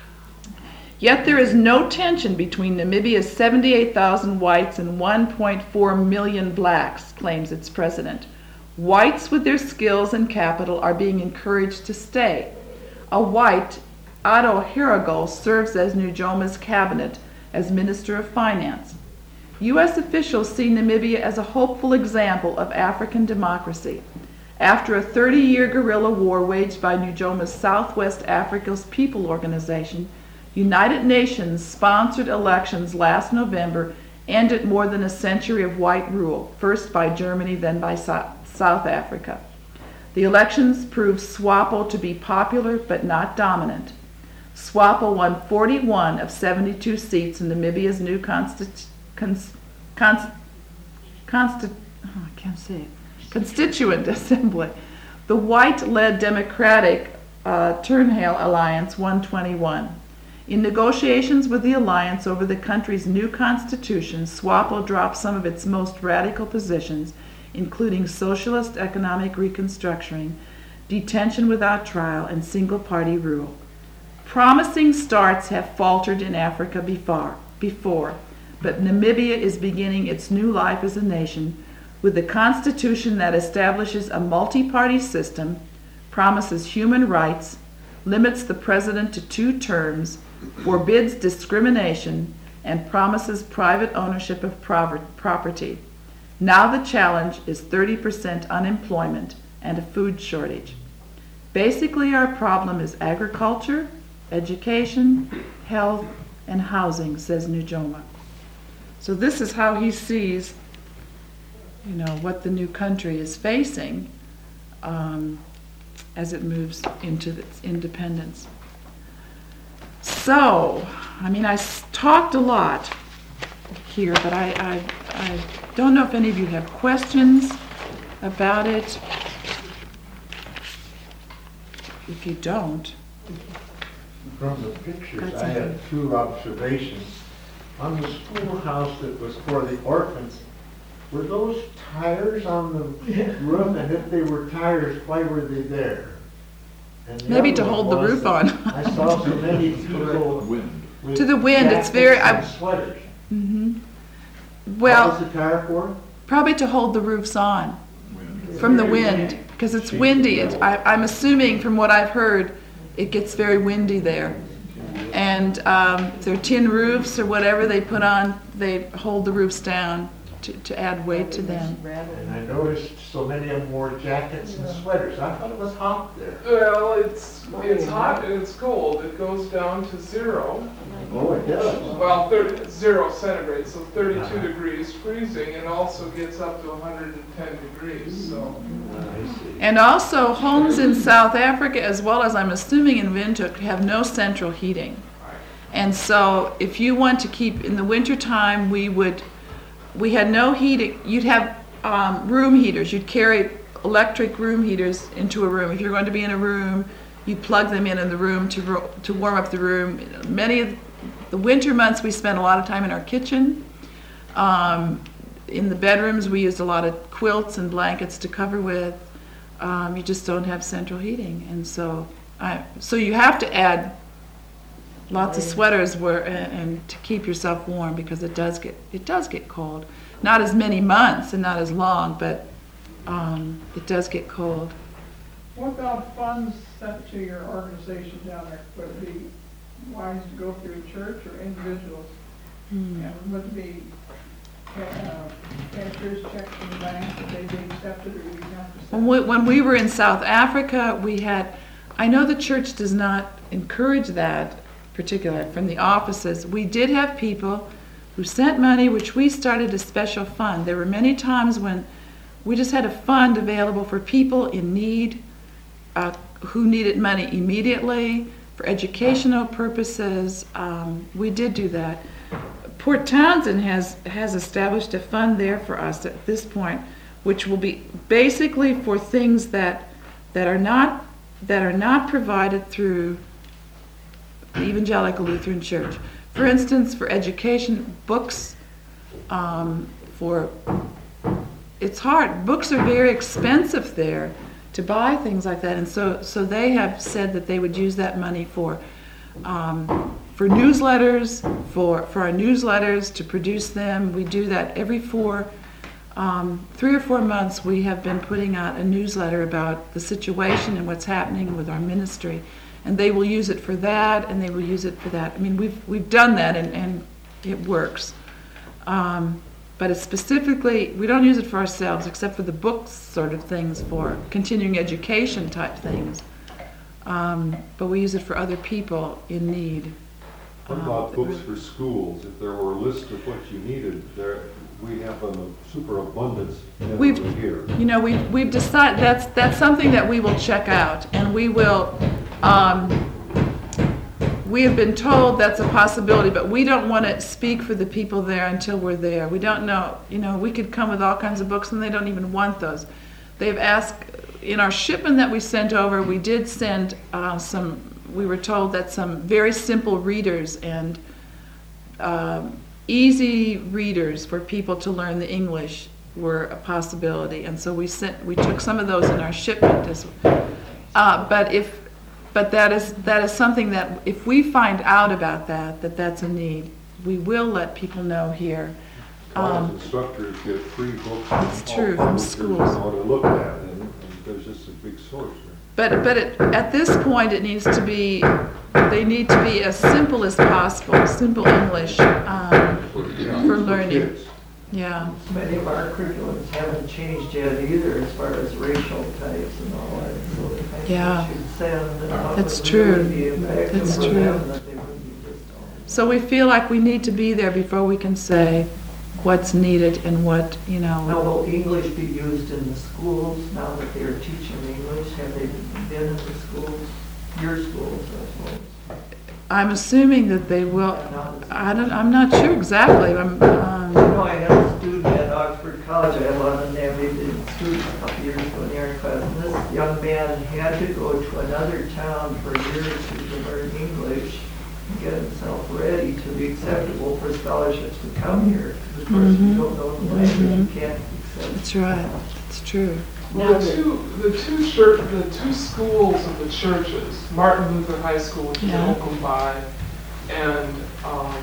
Yet there is no tension between Namibia's seventy-eight thousand whites and one point four million blacks, claims its president. Whites with their skills and capital are being encouraged to stay. A white, Otto Herrigel, serves as Nujoma's cabinet as Minister of Finance. U S officials see Namibia as a hopeful example of African democracy. After a thirty-year guerrilla war waged by Nujoma's Southwest Africa's People Organization, United Nations sponsored elections last November ended more than a century of white rule, first by Germany, then by so- South Africa. The elections proved SWAPO to be popular but not dominant. SWAPO won forty-one of seventy-two seats in Namibia's new constitu- cons- cons- consti- oh, I can't say it. Constituent Assembly. The white-led Democratic uh, Turnhale Alliance won twenty-one. In negotiations with the alliance over the country's new constitution, SWAPO dropped some of its most radical positions, including socialist economic reconstruction, detention without trial, and single-party rule. Promising starts have faltered in Africa before, before, but Namibia is beginning its new life as a nation with a constitution that establishes a multi-party system, promises human rights, limits the president to two terms, forbids discrimination, and promises private ownership of property. Now the challenge is thirty percent unemployment and a food shortage. Basically, our problem is agriculture, education, health, and housing, says Nujoma. So this is how he sees, you know, what the new country is facing um, as it moves into its independence. So, I mean, I s- talked a lot here, but I, I, I don't know if any of you have questions about it. If you don't, From the pictures, Got I had two observations. On the schoolhouse that was for the orphans, were those tires on the roof? And if they were tires, why were they there? And the maybe other to one hold the was roof that on. I saw so many people with To the wind, it's very- jackets I- and sweaters. hmm What Well, was the tire for? probably to hold the roofs on from the wind, because it's windy. It, I, I'm assuming from what I've heard, it gets very windy there. And um, if they're tin roofs or whatever they put on, they hold the roofs down to, to add weight to them. And I noticed so many of them wore jackets and sweaters. I thought it was hot there. Well, it's, it's hot and it's cold. It goes down to zero. Oh, it does. Well, thirty, zero centigrade, so thirty-two Uh-huh. degrees freezing, and also gets up to one hundred ten degrees, so. I see. And also, homes in South Africa, as well as I'm assuming in Windhoek, have no central heating. And so if you want to keep, in the wintertime, we would, we had no heating. You'd have um, room heaters. You'd carry electric room heaters into a room. If you're going to be in a room, you plug them in in the room to ro- to warm up the room. Many of the winter months, we spent a lot of time in our kitchen. Um, in the bedrooms, we used a lot of quilts and blankets to cover with. Um, you just don't have central heating, and so I, so you have to add lots of sweaters where, and, and to keep yourself warm, because it does get it does get cold. Not as many months and not as long, but um, it does get cold. What about funds sent to your organization down there? Would it be wise to go through church or individuals? Hmm. And would it be uh, cashier's checks from the bank that they be accepted, or you have to When send? we, when we were in South Africa, we had, I know the church does not encourage that particular from the offices. We did have people who sent money, which we started a special fund. There were many times when we just had a fund available for people in need, uh, who needed money immediately for educational purposes. Um, we did do that. Port Townsend has, has established a fund there for us at this point, which will be basically for things that that are not that are not provided through the Evangelical Lutheran Church. For instance, for education, books, um, for it's hard. Books are very expensive there to buy things like that, and so so they have said that they would use that money for um, for newsletters, for for our newsletters, to produce them. We do that every four, um, three or four months. We have been putting out a newsletter about the situation and what's happening with our ministry, and they will use it for that, and they will use it for that. I mean, we've we've done that, and, and it works. Um, but it's specifically, we don't use it for ourselves, except for the books sort of things, for continuing education type things. Um, but we use it for other people in need. What Um, about books for schools? If there were a list of what you needed, there, we have a superabundance We've- over here. You know, we've, we've decided, that's, that's something that we will check out, and we will, um, we have been told that's a possibility, but we don't want to speak for the people there until we're there. We don't know, you know, we could come with all kinds of books and they don't even want those. They've asked, in our shipment that we sent over, we did send uh, some, we were told that some very simple readers and um, easy readers for people to learn the English were a possibility, and so we sent, we took some of those in our shipment as, uh, but if but that is, that is something that, if we find out about that, that that's a need, we will let people know here. College Um, instructors get free books. It's all true, from publishers schools. Want to look at, and and there's just a big source there. But, but it, at this point, it needs to be, they need to be as simple as possible, simple English, um, for learning. kids. Yeah, Many of our curriculums haven't changed yet either as far as racial types and all that. So I think Yeah. we should send them up That's with true. really the impact That's of true. them, that they wouldn't be just all- so we feel like we need to be there before we can say what's needed and what, you Now, know. will English be used in the schools now that they're teaching English? Have they been in the schools? Your schools, I suppose. I'm assuming that they will, I don't, I'm not sure exactly, I'm, um, No, I had a student at Oxford College, I had one of them, they did a student a couple years ago in the art class, and this young man had to go to another town for a year or two to learn English and get himself ready to be acceptable for scholarships to come here. Of course, if you don't know the language, you can't accept. that's right, that's true. Well, the two, the two church, the two schools of the churches, Martin Luther High School, which is Yeah. in Oakland, and um,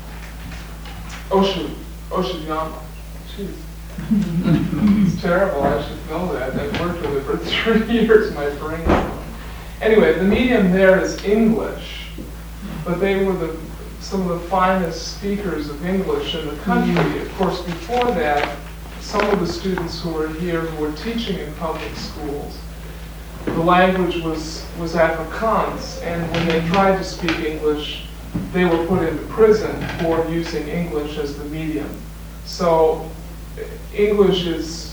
Osho, Oshiyama. Jeez. It's terrible, I should know that. I've worked with it for three years, my brain. Anyway, the medium there is English, but they were the, some of the finest speakers of English in the country. Of course, before that, some of the students who were here who were teaching in public schools, the language was, was Afrikaans, and when they tried to speak English, they were put into prison for using English as the medium. So English is,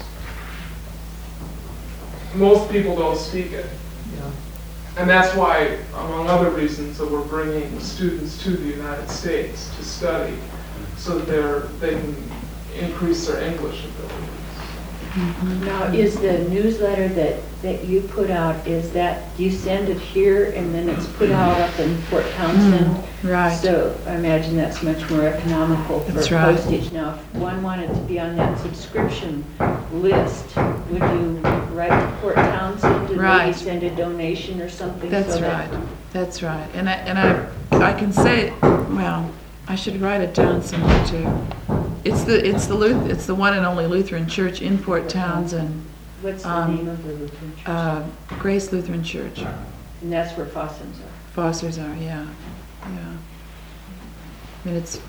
most people don't speak it. Yeah. And that's why, among other reasons, that we're bringing students to the United States to study, so that they're, they can increase their English abilities. Now, is the newsletter that, that you put out, is that, do you send it here and then it's put out up in Fort Townsend? Right, So I imagine that's much more economical for That's right. postage. Now, if one wanted to be on that subscription list, would you write to Fort Townsend and Right. maybe send a donation or something? that's so that- right, that's right. And I, and I, I can say, well, I should write it down somewhere too. It's the, it's the Luth, it's the one and only Lutheran church in Port Townsend, What's the Um, name of the Lutheran church? uh, Grace Lutheran Church. And that's where Fossums are. Fosters are, yeah, yeah. I mean, it's,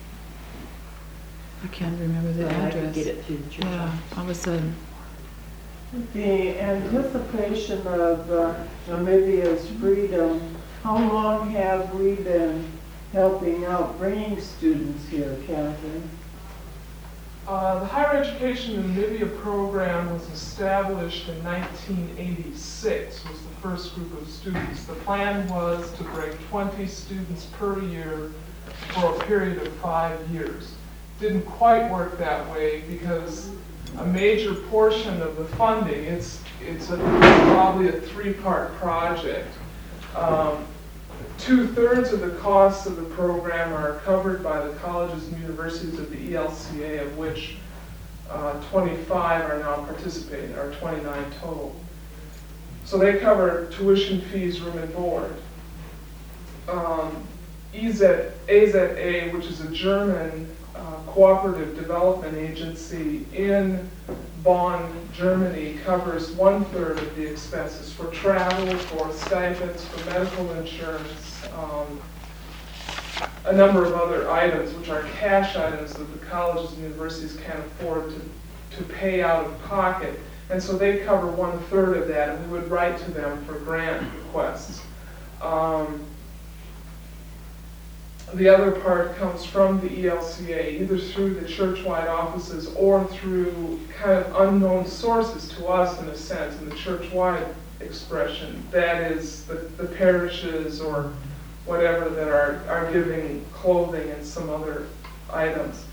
I can't remember the Well, I could address. get it through the church. Yeah, all of a sudden, The anticipation of uh, Namibia's freedom, how long have we been helping out, bringing students here, Catherine? Uh, the Higher Education in Namibia program was established in nineteen eighty-six, was the first group of students. The plan was to bring twenty students per year for a period of five years. Didn't quite work that way because a major portion of the funding, it's, it's a, probably a three-part project. Um, Two-thirds of the costs of the program are covered by the colleges and universities of the E L C A, of which uh, twenty-five are now participating, or twenty-nine total. So they cover tuition fees, room and board. Um, E Z, A Z A, which is a German uh, cooperative development agency in Bonn, Germany, covers one-third of the expenses for travel, for stipends, for medical insurance, um, a number of other items, which are cash items that the colleges and universities can't afford to, to pay out of pocket. And so they cover one-third of that, and we would write to them for grant requests. Um, The other part comes from the E L C A, either through the church-wide offices or through kind of unknown sources to us, in a sense, in the church-wide expression. That is, the, the parishes or whatever that are, are giving clothing and some other items.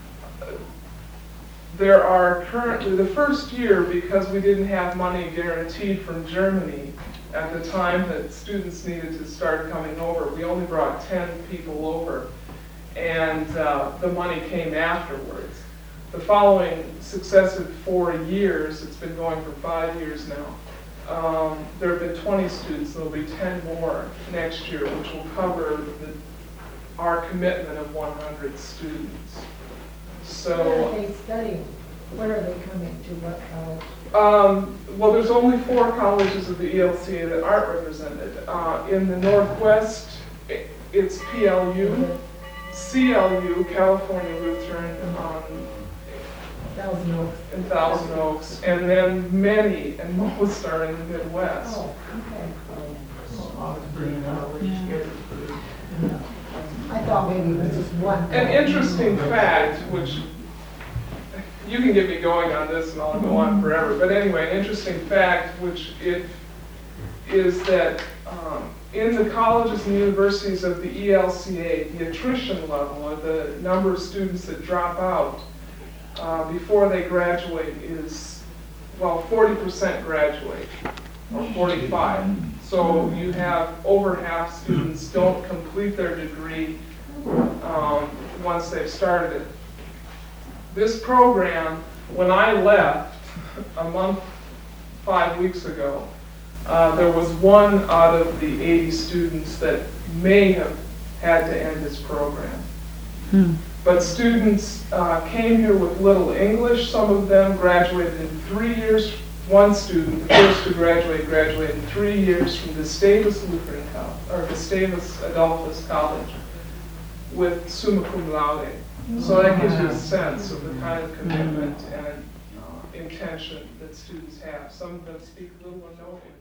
There are currently, the first year, because we didn't have money guaranteed from Germany, at the time that students needed to start coming over, we only brought ten people over, and uh, the money came afterwards. The following successive four years, it's been going for five years now, Um, There have been twenty students, there'll be ten more next year, which will cover the, our commitment of one hundred students. Where are So, they studying? Where are they coming to, what college? um, well, there's only four colleges of the E L C A that aren't represented. Uh, In the Northwest, i- it's P L U, C L U, California Lutheran, um, Thousand Oaks. in Thousand Oaks, and then many, and most are in the Midwest. Oh, okay. Oxford College, Yeah. Gettysburg. I thought maybe it was just one. An interesting fact, which you can get me going on this and I'll go on forever, but anyway, an interesting fact, which it is that um, in the colleges and universities of the E L C A, the attrition level, or the number of students that drop out uh, before they graduate is, well, forty percent graduate, or forty-five. So you have over half students don't complete their degree um, once they've started it. This program, when I left a month, five weeks ago, uh, there was one out of the eighty students that may have had to end this program. Hmm. But students uh, came here with little English. Some of them graduated in three years. One student, the first to graduate, graduated in three years from Gustavus Lutheran College, or Gustavus Adolphus College, with summa cum laude. So that gives you a sense of the kind of commitment and uh, intention that students have. Some of them speak little or no English.